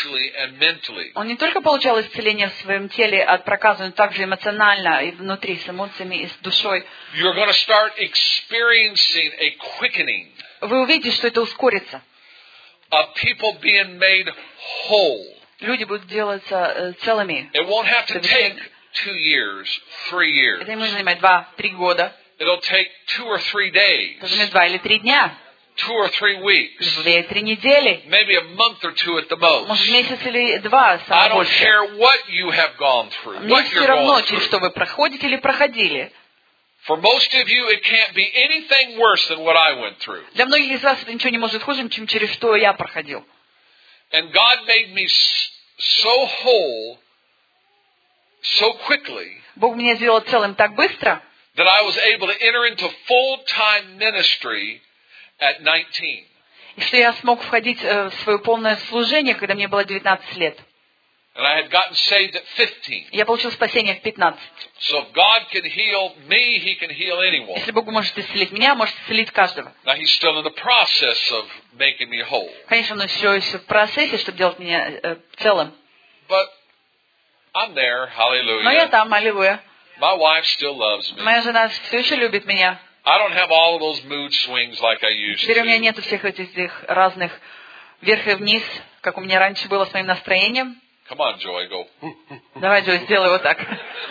spiritually and mentally. Он не только получал исцеление в своем теле от проказа, но также эмоционально и внутри, с эмоциями и с душой. You're going to start experiencing a quickening Вы увидите, что это ускорится. of people being made whole. Люди будут делаться целыми. It won't have to take 2 years, 3 years. Это не может занимать 2-3 года. It'll take 2 or 3 days, Это займет 2 или 3 дня. 2 or 3 weeks, 2-3 недели. maybe a month or 2 at the most. Может, месяц или 2, I самое don't больше. care what you have gone through, Мне what все you're равно, going через through. что вы проходите или проходили. For most of you, it can't be anything worse than what I went through. Для многих из вас это ничего не может хуже, чем через что я проходил. And God made me so whole, so quickly, Бог меня сделал целым так быстро, that I was able to enter into full-time ministry at 19. и что я смог входить в свое полное служение, когда мне было 19 лет. And I had gotten saved at 15. Я получил спасение в 15. So if God can heal me, He can heal anyone. Если Бог может исцелить меня, может исцелить каждого. Now He's still in the process of making me whole. Конечно, он еще в процессе, чтобы делать меня целым. But I'm there, Но я hallelujah. там, аллилуйя. My wife still loves me. Моя жена все еще любит меня. I don't have all of those mood swings like I used Теперь у меня to. нет всех этих разных вверх и вниз, как у меня раньше было с моим настроением. Come on, Joy, go. Давай, Джой, сделай вот так.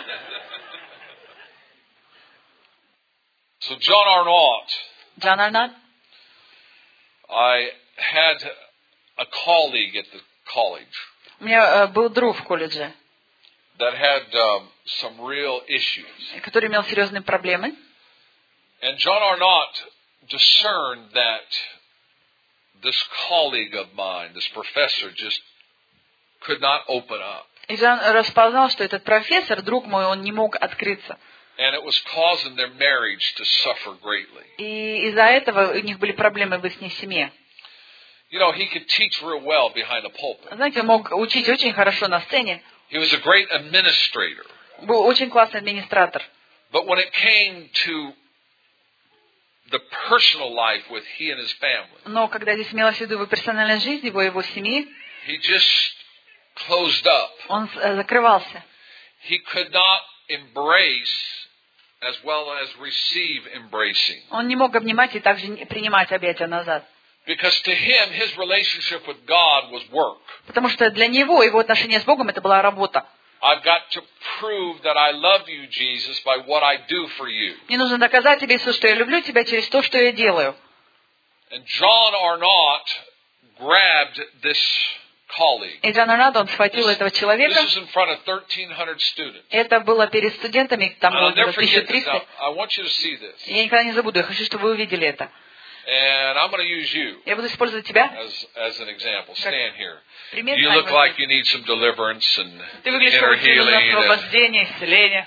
So John Arnott, Джон Арнольд. I had a colleague at the college У меня был друг в колледже, that had some real issues. который имел серьезные проблемы. And John Arnott discerned that this colleague of mine, this professor, just could not open up. И Джон распознал, что этот профессор, друг мой, он не мог открыться. And it was causing their marriage to suffer greatly. И из-за этого у них были проблемы в их семье. You know, he could teach real well behind a pulpit. Знаете, он мог учить очень хорошо на сцене. He was a great administrator. Был очень классный администратор. But when it came to the personal life with he and his family, Но когда здесь имелось в виду его персональная жизнь, его семьи, he just closed up. он закрывался. He could not embrace as well as receive embracing. Он не мог обнимать и также принимать объятия назад. Because to him, his relationship with God was work. Потому что для него его отношение с Богом это была работа. I've got to prove that I love you, Jesus, by what I do for you. Мне нужно доказать тебе, Иисус, что я люблю тебя через то, что я делаю. And John Arnott grabbed this colleague. И Джон Арнольд, он схватил этого This человека. was in front of 1,300 students. Это было перед студентами, там And было I'll never где-то forget this. 1300. Now, I want you to see this. Я никогда не забуду, я хочу, чтобы вы увидели это. And I'm going to use you Я буду использовать тебя. as an example. Stand here. Пример. You look like you need some deliverance and Ты выглядишь, inner как тебе нужно healing. And освобождение, исцеление.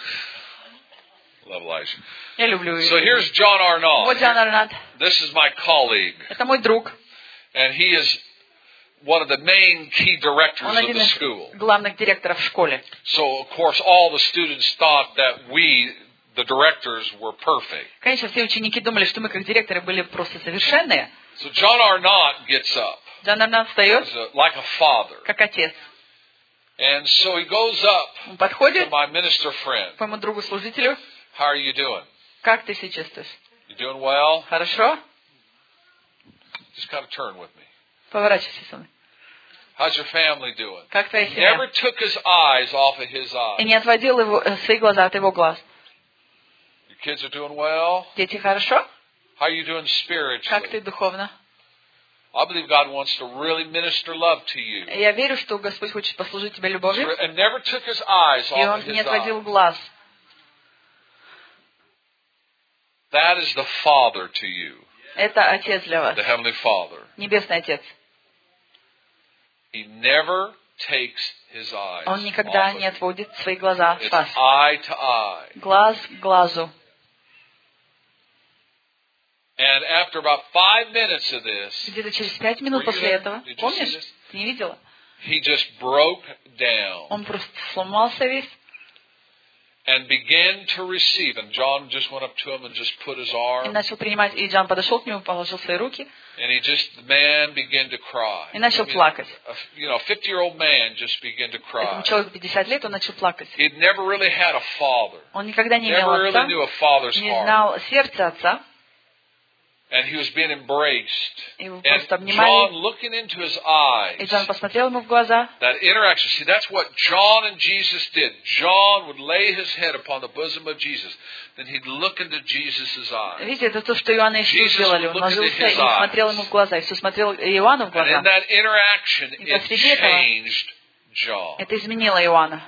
love Elijah. Я люблю So его. here's John Вот Джон Arnott. Арнольд. This is my colleague. Это мой друг. And he is one of the main key directors Он of один the из school. главных директоров в школе. So, of course, all the students thought that we, the directors, were perfect. Конечно, все ученики думали, что мы как директоры были просто совершенные. So John Arnott gets up Джон Арнольд встает, like a father. как отец. And so he goes up Он to подходит my minister friend. к моему другу-служителю. How are you doing? Как ты себя чувствуешь? You doing well? Хорошо? Just kind of turn with me. Поворачивайся со мной. How's your family doing? Как твоя He never семья? took his eyes off of his И eyes. не отводил его, свои глаза от его глаз. Your kids are doing well? Дети, хорошо? How are you doing Как spiritually? ты духовно? I believe God wants to really minister love to you. Я верю, что Господь хочет послужить тебе любовью. And never took his eyes И off он of не his отводил eyes. глаз. That is the Father to you, Это Отец для вас. the Heavenly Father. Небесный Отец. He never takes his eyes Он никогда off of не you. отводит свои глаза с It's вас. eye to eye. Глаз к глазу. And after about 5 minutes of this, Где-то через 5 минут Were you после there? этого, Did you see помнишь? this? Ты не видела? he just broke down. Он просто сломался весь. and began to receive. And John just went up to him and just put his И arm. начал принимать. И Джон подошел к нему, положил свои руки And the man began to cry. и начал плакать. A 50-year-old man just began to Этому cry. человеку 50 лет, он начал плакать. He'd never really had a father. Он никогда не имел Never отца, really knew a father's не heart. знал сердца отца. And he was being embraced. Его And просто John, обнимали. looking into his И eyes, Джон посмотрел ему в глаза. that interaction. See, that's what John and Jesus did. John would lay his head upon the bosom of Jesus. Then he'd look into Jesus' eyes. Видите, это то, что Иоанн и Иисус Jesus сделали. would Он look into ложился his и смотрел eyes. ему в глаза. Иисус смотрел Иоанну в And in глаза. that interaction, И it посреди этого changed John. это изменило Иоанна.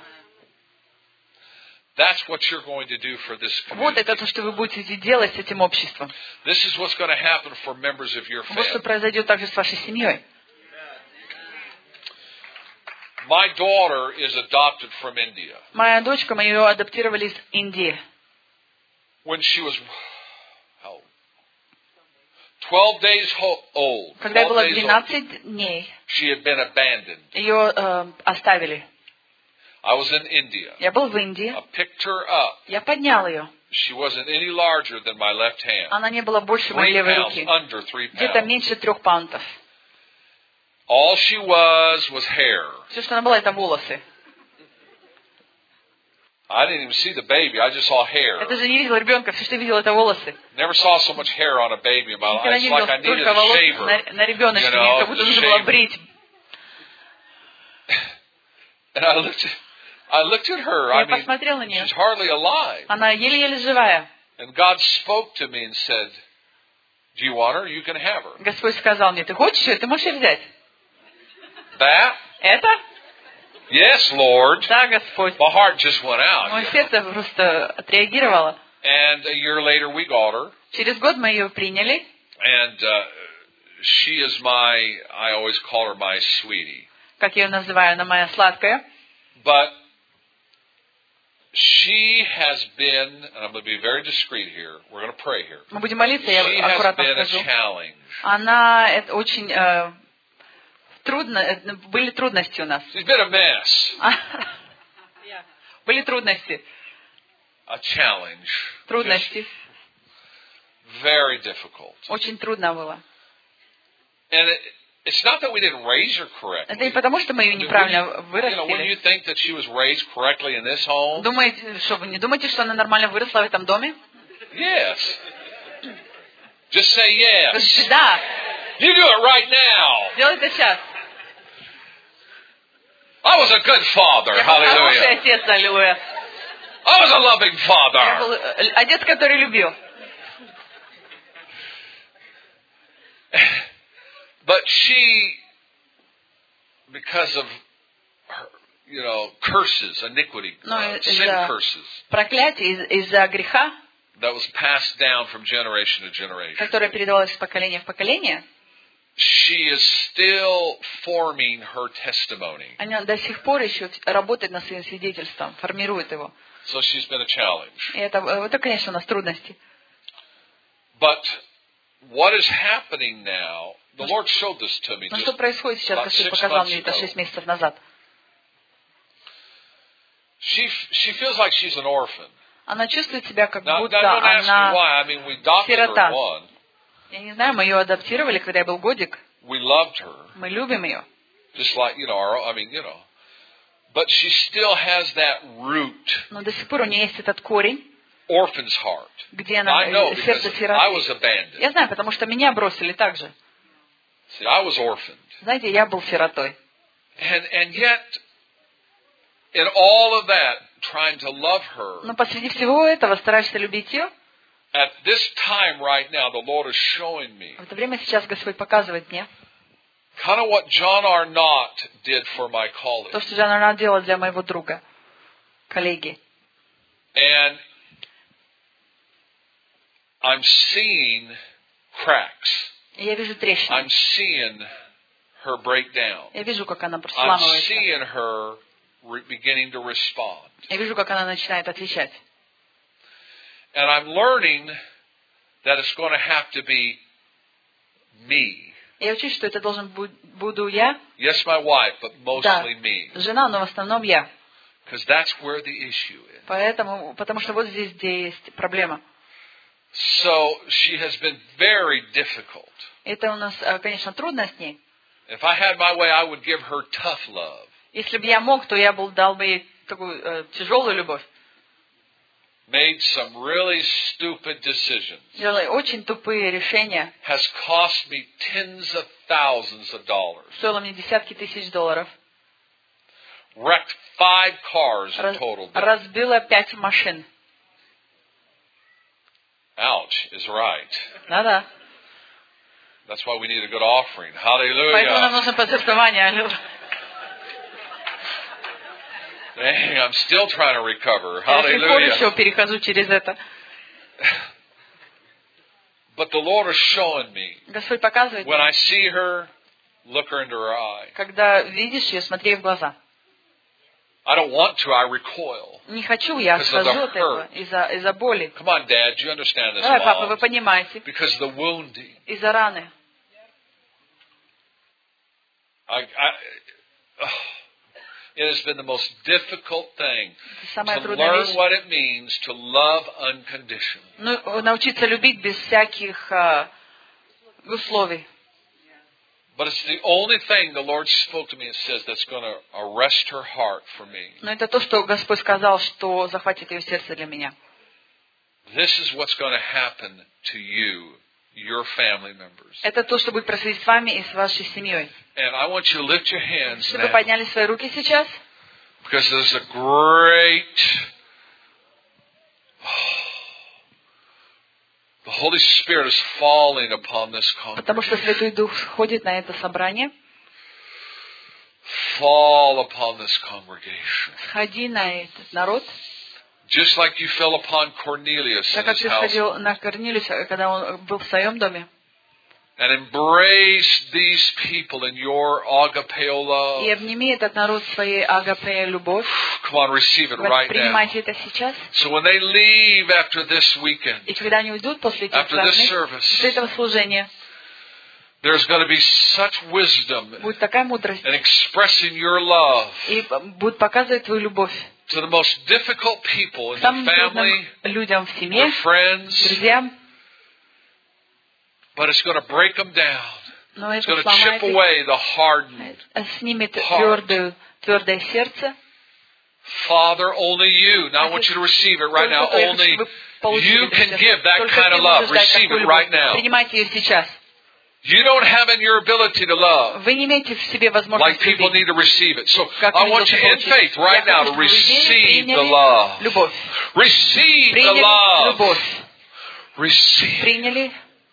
That's what you're going to do for this Вот это community. то, что вы будете делать с этим обществом. This is what's going to happen for members of your Вот что family. произойдет также с вашей семьей. My daughter is adopted from India. Моя дочка, мы ее адаптировали из Индии. When she was how old? 12 days old. Когда ей 12 было days old, 12 дней, she had been abandoned. ее оставили. I was in India. Я был в Индии. I picked her up. Я поднял ее. She wasn't any larger than my left hand. Она не была больше моей 3 левой pounds, руки. under 3 Где-то pounds. меньше 3 паунтов. All she was hair. Все, что она была, это волосы. I didn't even see the baby. I just saw hair. Я даже не видел ребенка. Все, что я видел, это волосы. Never saw so much hair on a baby in my life. Никогда It's не like видел I needed столько a волос shaver. на ребеночке. You know, Мне как будто нужно было shaver. брить. And I looked at her. Я I mean, посмотрел на нее. she's hardly alive. Она еле-еле живая. And God spoke to me and said, "Do you want her? You can have her." Господь сказал мне, ты хочешь ее? Ты можешь ее взять. That? Это? Yes, Lord. Да, Господь. My heart just went out. Мое сердце просто отреагировало. And a year later, we got her. Через год мы ее приняли. And she is I always call her my sweetie. Как я ее называю, она моя сладкая. But she has been, and I'm going to be very discreet here. We're going to pray here. Мы будем молиться, я She has аккуратно been a скажу. challenge. Она это очень трудно, были трудности у нас. She's been a mess. Были трудности. A challenge. Трудности. Just very difficult. Очень трудно было. And it's not that we didn't raise her correctly. Это не потому, что мы ее неправильно You know, when вырастили. you think that she was raised correctly in this home, Думаете, что вы не думаете, что она нормально выросла в этом доме? yes. Just say yes. Скажите, да, You do it right now. делай это сейчас. I was a good father. Я был хороший Hallelujah. отец, аллилуйя. I was a loving Я father. был отец, который любил. But she, because of her, curses, iniquity, sin curses, Проклятие из-за греха, that was passed down from generation to generation. которое передавалось из поколения в поколение, She is still forming her testimony. она до сих пор еще работает над своим свидетельством, формирует его. So she's been a challenge. И это, конечно, у нас трудности. But what is happening now, the Lord showed this to me Но just что происходит сейчас? about Господь 6 показал months мне это ago. 6 месяцев назад. She feels like she's an orphan. Она чувствует себя, как Now, будто don't ask me она... why. I mean, we adopted her сирота. at one. Я не знаю, мы ее адаптировали, когда я был годик. We loved her. Мы любим ее. Just like, But she still has that root, Но до сих пор у нее есть этот корень, orphan's heart. где она I know because сердце I сироты. was abandoned. Я знаю, потому что меня бросили так же. See, I was orphaned. Знаете, я был сиротой. And yet, in all of that, trying to love her, Но посреди всего этого стараешься любить ее. at this time right now, the Lord is showing me В это время сейчас Господь показывает мне kind of what John Arnott did for my colleague. то, что Жанна делала для моего друга, коллеги. And I'm seeing cracks. И я вижу трещины. I'm seeing her break down. Я вижу, как она I'm сламывается. seeing her beginning to respond. Я вижу, как она начинает отвечать. And I'm learning that it's going to have to be me. Я учусь, что это буду я. Yes, my wife, but Да, mostly me. жена, но в основном я. Because that's where the issue is. Потому что вот здесь, где есть проблема. So she has been very difficult. Это у нас, конечно, трудно с ней. If I had my way, I would give her tough love. Если бы я мог, то я дал бы ей такую тяжелую любовь. Made some really stupid decisions. Делала очень тупые решения. Has cost me tens of thousands of dollars. Стоило мне десятки тысяч долларов. Wrecked 5 cars in total. Разбила 5 машин. Ouch is right. Да-да. That's why we need a good offering. Hallelujah. Поэтому нам нужно пожертвование. Dang, I'm still trying to recover. Я до сих пор Hallelujah. еще перехожу через это. But the Lord is showing me. Господь показывает When I мне, see her, look her into her eye. когда видишь ее, смотри ей в глаза. I don't want to, I recoil. Не хочу, я отхожу от этого из-за боли. Come on, Dad, you understand this, Давай, папа, Mom. вы понимаете. Because of the wounding. Из-за раны. It has been the most difficult thing Самая to трудная learn вещь. what it means to love unconditionally. Ну, научиться любить без всяких условий. But it's the only thing the Lord spoke to me and says that's going to arrest her heart for me. Но это то, что Господь сказал, что захватит ее сердце для меня. This is what's going to happen to you, your family members. Это то, что будет происходить с вами и с вашей семьей. And I want you to lift your hands Чтобы now. подняли свои руки сейчас. Because there's a great... The Holy Spirit is falling upon this Потому что congregation. Святой Дух сходит на это собрание. Fall upon this congregation. Сходи на этот народ. Just like you fell upon Cornelius in Так как his ты house. сходил на Корнилиуса, когда он был в своем доме. And embrace these people in your agapeo love. И обними этот народ своей агапе любовь. Come on, receive it right now. Принимайте это сейчас. So when they leave after this weekend, И когда они уйдут после этих after this праздников, service, после этого служения, there's going to be such wisdom будет такая мудрость. in expressing your love И будут показывать твою любовь to the most difficult people in the самым family, трудным людям в семье, your friends, друзьям. but it's going to break them down. Но It's это going to chip сломает их, away the hardened. снимет heart. твердое сердце. Father, only you. Now I want you to receive it right now. Только Only вы получите you это can сейчас. give that Только kind ты of love. можешь дать Receive такую it любовь. right now. Принимайте ее сейчас. You don't have in your ability to love Вы не имеете в себе like возможности people любить. need to receive it. So Как I они want you должны in получить. faith right Я now хочу, to чтобы вы receive the приняли love. любовь. Receive the Приняли love. любовь. Receive. Приняли.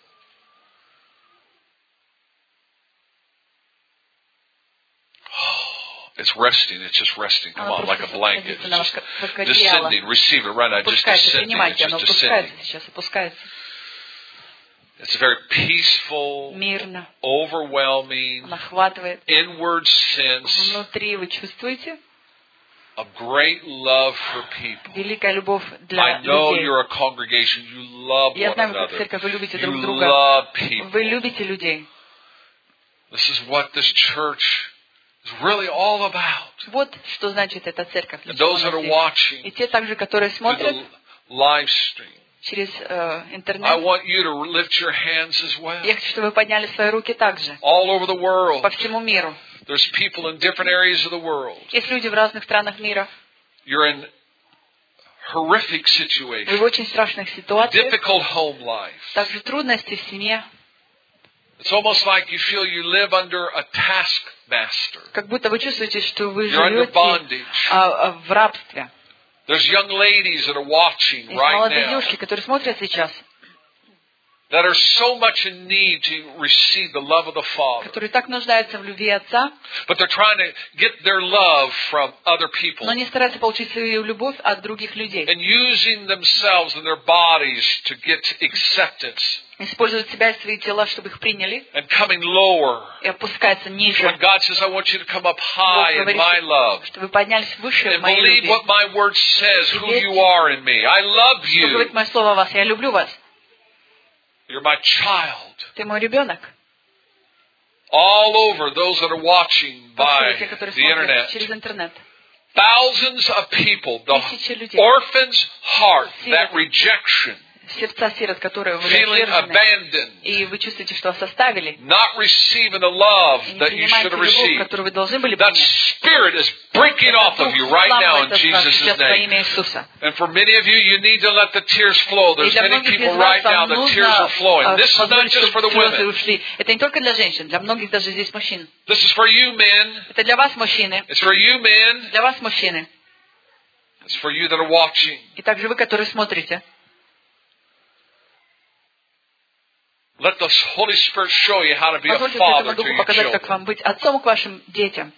It's resting. It's just resting. Come on, like a blanket. It's just Воскорело. descending. Receive it right now. Just Опускается, descending. It's принимайте, оно just descending. опускается сейчас, опускается. It's a very peaceful, Мирно. overwhelming, Он охватывает. inward sense Внутри вы чувствуете of great love for people. великая любовь I для know людей. you're a congregation. You love Я one знаю, как another. церковь, вы любите You друг друга. love people. Вы любите людей. This is what this church is really all about. Вот что значит эта церковь. And those that are watching И те также, которые through смотрят the live stream, через I интернет, want you to lift your hands as well. я хочу, чтобы вы подняли свои руки также All over the world. по всему миру. There's people in different areas of the world. Есть люди в разных странах мира. You're in horrific Вы в situations, очень страшных ситуациях. difficult home life. Также трудности в семье. It's almost like you feel you live under a taskmaster. Как будто вы чувствуете, что вы You're under живете bondage. в рабстве. There's young ladies that are watching Есть right молодые now девушки, которые смотрят сейчас, that are so much in need to receive the love of the Father. которые так нуждаются в любви Отца, But they're trying to get their love from other people. но не стараются получить свою любовь от других людей. And using themselves and their bodies to get acceptance. Используют себя и свои тела, чтобы их приняли, And coming lower. и опускаются ниже. When God says, I want you to come up high in my love. Чтобы вы поднялись выше в And моей believe любви. what my word says, who you are in me. I love Что говорит you. мое слово о вас? Я люблю вас. You're my child. Ты мой ребенок. All over those that are watching by Те, которые the internet. смотрят через интернет. thousands of people, the Тысячи людей. orphan's heart, that Сироты. rejection, Сердца сирот, которые вы feeling отвержены, abandoned, и вы чувствуете, что вас оставили, not receiving the love и не that you should принимаете have любовь, received. которую вы должны были That принять. spirit is breaking off of you right now in Сламывается с вас Jesus' сейчас во name. имя Иисуса. And for many of you, you need to let the tears flow. И There's для many многих people из вас right now, вам the tears are нужно flowing. This is not позволить, just for the чтобы слезы women. ушли. Это не только для женщин, для многих даже здесь мужчин. This is for you, men. Это для вас, мужчины. It's for you, men. Для вас, мужчины. It's for you that are watching. И также вы, которые смотрите. Let the Holy Spirit show you how to be a Позвольте father Святому to Духу your показать, как children. вам быть отцом к вашим детям.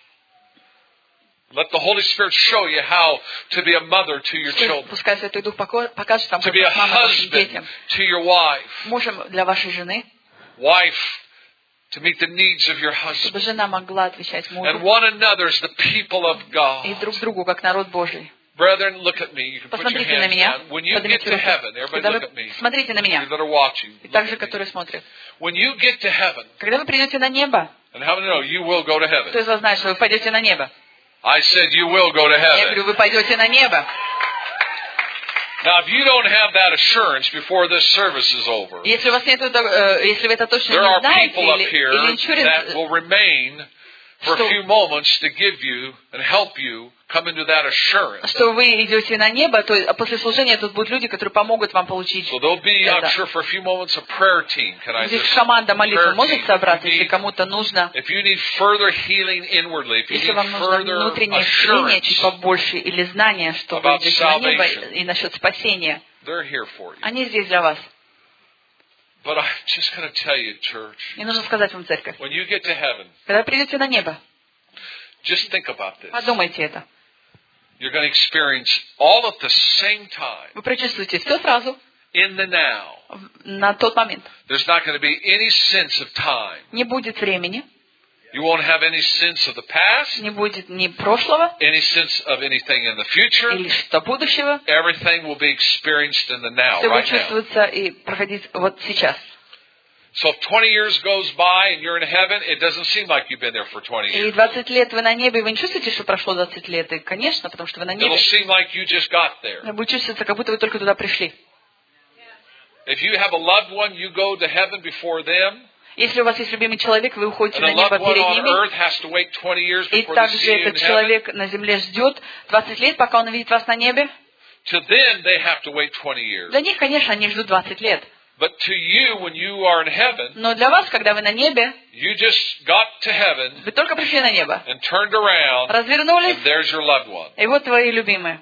Let the Holy Spirit show you how to be a mother to your children. Пускай Святой Дух покажет вам, To как be a быть мамой вашим husband детям. to your wife. Мужем для вашей жены, Wife to meet the needs of your husband. чтобы жена могла отвечать And мужу one another as the people of и God. друг другу, как народ Божий. Brethren, look at me. You can put your Посмотрите на hands меня. down. When you get Поднимите to руки. heaven, everybody Когда look at вы me. смотрите на You меня. that are watching. И Look также, at me. которые смотрят. When you get to heaven, Когда вы придете на небо, and how many know you will go to кто heaven? из вас знает, что вы пойдете на небо? I said you will go to Я heaven. говорю, вы пойдете на небо. Now, if you don't have that assurance before this service is over, Если у вас нет, если вы это точно there не are знаете, people up или here that иншуренс, will remain for a few moments to give you and help you come into that assurance. что вы идете на небо, то после служения тут будут люди, которые помогут вам получить. So there'll be, I'm это. sure, for a few moments, a prayer team. Can I Здесь just команда молитвы prayer может team. собраться, If you если need- кому-то нужно. If you need further healing inwardly, if you Если need вам нужно further внутреннее исцеление чуть assurance, побольше или знание, что вы about идете на небо salvation. и насчет спасения, they're here for you. они здесь для вас. But I'm just going to tell you, church, Мне нужно сказать вам, церковь, when you get to heaven, когда придете на небо, just think about this. подумайте это. You're going to experience all at the same time, Вы прочувствуете все сразу, in the now. на тот момент. There's not going to be any sense of time. Не будет времени, You won't have any sense of the past, не будет ни прошлого, any sense of anything in the future. или что будущего. Everything will be experienced in the now, Все будет right now. чувствоваться и проходить вот сейчас. So if 20 years goes by and you're in heaven, it doesn't seem like you've been there for 20 И years. 20 лет вы на небе, вы не чувствуете, что прошло 20 лет? И, конечно, потому что вы на It'll небе. seem like you just got there. Вы будете чувствоваться, как будто вы только туда пришли. If you have a loved one, you go to heaven before them, Если у вас есть любимый человек, вы уходите and на the небо loved one перед on ними, earth has to wait 20 years и before they также see you in этот heaven. человек на земле ждет 20 лет, пока он увидит вас на небе. To them, they have to wait 20 years. Для них, конечно, они ждут 20 лет. But to you, when you are in heaven, Но для вас, когда вы на небе, you just got to heaven вы только пришли на небо, and turned around, развернулись, and there's your loved one. и вот твои любимые.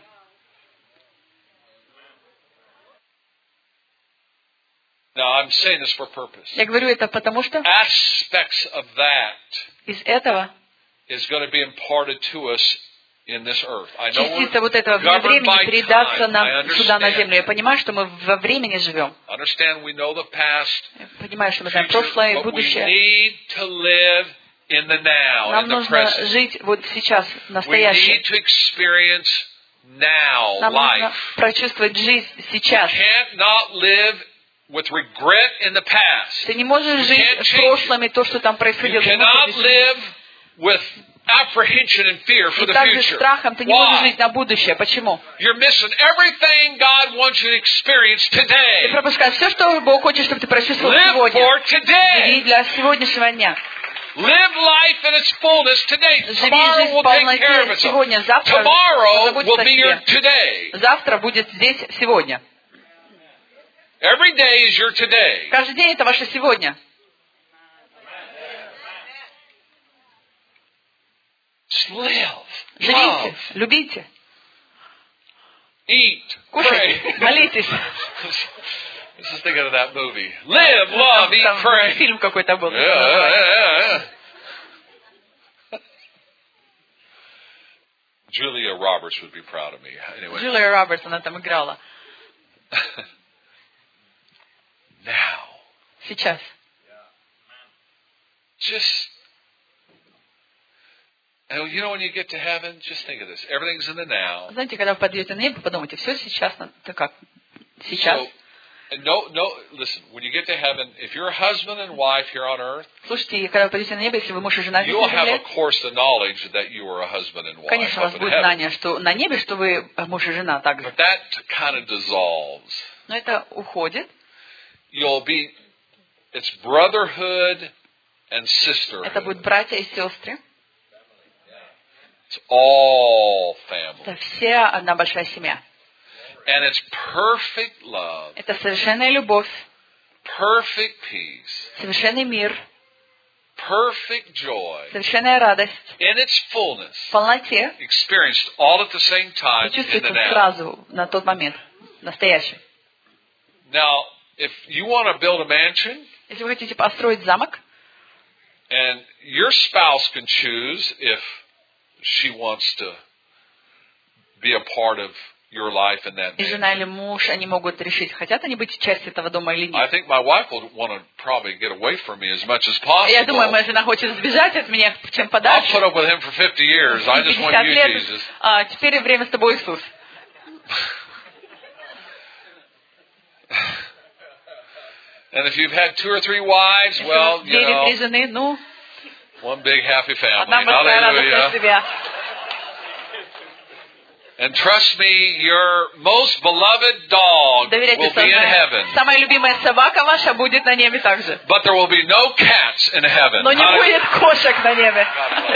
Now, I'm saying this for purpose. Я говорю это потому, что Aspects of that из этого is going to be imparted to us in this earth. I know частица вот этого we're governed времени by передастся time. I нам сюда на землю. Я understand. понимаю, что мы во времени живем. Understand we know the past, Я понимаю, что мы знаем future, прошлое и but we будущее. need to live in the now, Нам in the нужно present. жить вот сейчас, в We настоящем. need to experience now Нам нужно life. прочувствовать жизнь сейчас. Can't not live with regret in the past. Ты не можешь жить can't в change прошлом и то, что там You происходило. Ты не cannot можешь жить. live with apprehension and fear for И the также future. страхом ты не можешь Why? жить на будущее. Почему? You're missing everything God wants you to experience Ты today. пропускаешь все, что Бог хочет, чтобы ты прочувствовал Live сегодня. for Живи today. для сегодняшнего дня. Live life in its fullness today. Живи Tomorrow жизнь в will take care of полноте itself. сегодня. Завтра Tomorrow позаботься will о be your себе. today. Завтра будет здесь сегодня. Every day is your today. Каждый день это ваше сегодня. Just live. Живите, Love. любите, Eat. кушайте, Pray. молитесь. This is thinking of that movie. Live, love, eat, Там pray. фильм какой-то был. Yeah. Julia Roberts would be proud of me. Anyway. Джулия Робертс, она там играла. Now. Сейчас. Just, and you know, when you get to heaven, just think of this. Everything's in the now. Знаете, когда вы подъедете на небо, подумайте, все сейчас, это как? Сейчас. So, Listen, when you get to heaven, if you're a husband and wife here on earth, Слушайте, когда вы пойдете на небо, если вы муж и жена здесь you'll на have a земле, course of knowledge that you are a husband and wife конечно, у up вас in будет heaven. знание, что на небе, что вы муж и жена также. But that kind of dissolves. Но это уходит. It's brotherhood and sisterhood. Это будут братья и сестры. It's all family. Это все одна большая семья. And it's perfect love, Это совершенная любовь, perfect peace, совершенный мир, perfect joy, совершенная радость in its fullness, в полноте. experienced all at the same time Вы in чувствуете the now. сразу, на тот момент, настоящий. Now, if you want to build a mansion, Если вы хотите построить замок, and your spouse can choose if she wants to be a part of your life in that и жена или mansion. муж, они могут решить, хотят они быть частью этого дома или I нет. think my wife will want to probably get away from me as much as Я думаю, possible. моя жена хочет сбежать от меня, чем I'll подальше. put up with him for 50 years. I just want 50 you, лет, Jesus. теперь время с тобой, Иисус. And if you've had 2 or 3 wives, Если у вас well, 2 или 3 жены, ну, one big happy family. одна большая радость для Hallelujah. себя. And trust me, your most beloved dog Доверяйте, will be in heaven. самая любимая собака ваша будет на небе также. But there will be no cats in heaven. Но не будет кошек на небе.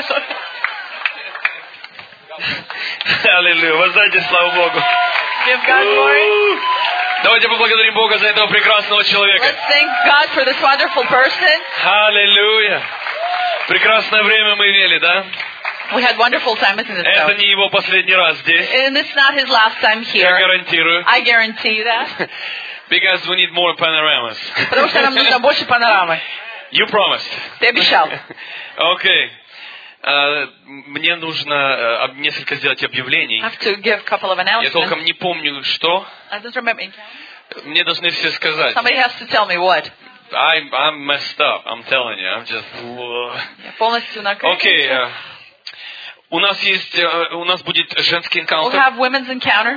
Аллилуйя. Вы знаете, слава Богу. Give God glory. Давайте поблагодарим Бога за этого прекрасного человека. Let's thank God for this wonderful person. Аллилуйя. Прекрасное время мы имели, да? We had wonderful time in this Это house. не его последний раз здесь. And it's not his last time Я here. гарантирую. I guarantee you that. Because we need more panoramas. Потому что нам нужно больше панорамы. You promised. Ты обещал. Окей. Мне нужно несколько сделать I объявлений. have to give a couple of Я announcements. толком не помню, что. I don't remember. Мне должны все сказать. Somebody has to tell me what. I'm messed up. I'm telling you. I'm just... Я полностью накрыта. Окей. У нас будет женский We'll энкаунтер. have women's encounter.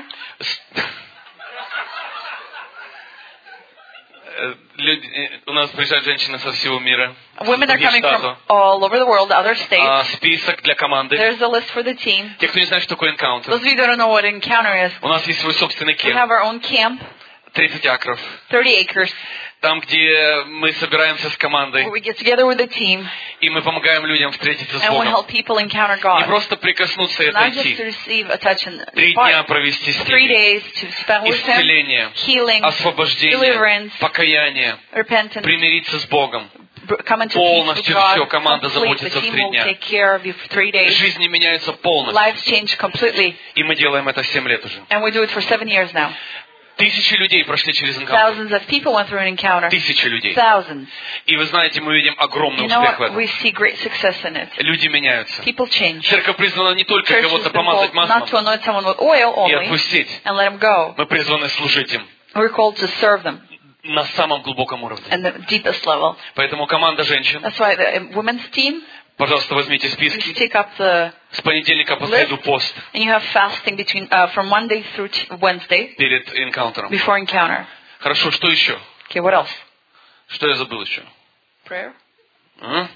У нас приезжают женщины со всего мира. Women are Других coming from штатов. all over the world, other states. Список для команды. There's a list for the team. Те, кто не знает, что такое энкаунтер. Those of you that don't know what an encounter is, У нас есть свой собственный we кемп. have our own camp, 30 акров. 30 acres, Там, где мы собираемся с командой. where we get together with the team И мы помогаем людям встретиться с and we Богом. help people encounter Не God. просто прикоснуться и Not just to отойти. receive a touch and 3 дня part. провести с 3 ними. days to spend with Him, Исцеление, healing, освобождение, deliverance, покаяние, repentance, примириться с Богом. come into peace with Полностью God. всё, команда Complete. заботится The в team 3 will дня. take care of you for 3 days. Жизни меняются полностью. Lives change completely. И мы делаем это 7 лет уже. And we do it for 7 years now. Тысячи людей прошли через энкаунтер. Thousands of people went through an encounter. Тысячи людей. Thousands. И вы знаете, мы видим огромный You know успех в what? этом. We see great success in it. Люди меняются. People change. Церковь призвана не только Church кого-то is помазать called not to маслом anoint someone with oil и only отпустить. and let him go. Мы призваны служить им We're called to serve them на самом глубоком уровне. at the deepest level. Поэтому команда женщин, That's why the women's team, пожалуйста, возьмите you списки. take up the С понедельника по среду пост and you have fasting between from Monday through Wednesday перед энкаунтером. before encounter. Хорошо, что еще? Okay, what else? Что я забыл еще? Prayer. А?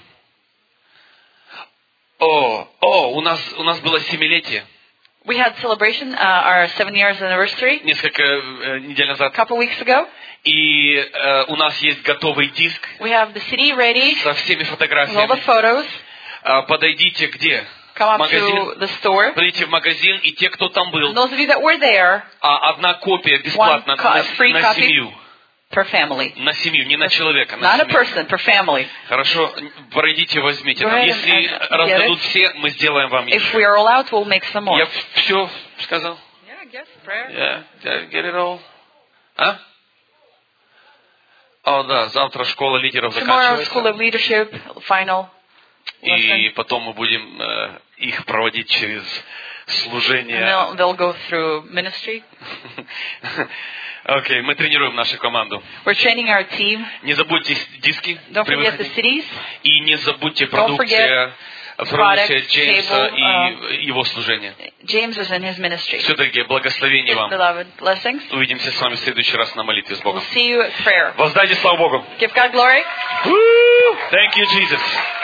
У нас было 7-летие. We had celebration, our 7 years anniversary, Несколько недель a назад. couple weeks ago. И у нас есть готовый диск We have the CD ready со всеми with all the фотографиями. photos. Подойдите где? Come up Магазин. to the store. Подойдите в магазин, и те, кто там был, Those of you that were there, одна копия бесплатно free на copy. семью. per family. На семью, не на человека, на Not a семью. person, per family. Хорошо, пройдите, возьмите. Go ahead Если and раздадут все, мы сделаем вам If еще. we are all out, we'll make some more. Я все сказал? Yeah, I guess prayer. Yeah, did I get it all? А? О, да, завтра школа лидеров Tomorrow, School заканчивается. of Leadership, final И lesson. потом мы будем их проводить через And служение. they'll go through ministry. Окей, мы тренируем нашу команду. We're training our team. Не забудьте диски Don't при forget the выходе. cities. И не забудьте Don't продукция Продукция Джеймса и его служение. James was in his ministry. Все, дорогие, благословения вам. Beloved, blessings. Увидимся с вами в следующий раз на молитве с Богом. We'll see you at prayer. Воздайте славу Богу. Give God glory. Thank you, Jesus.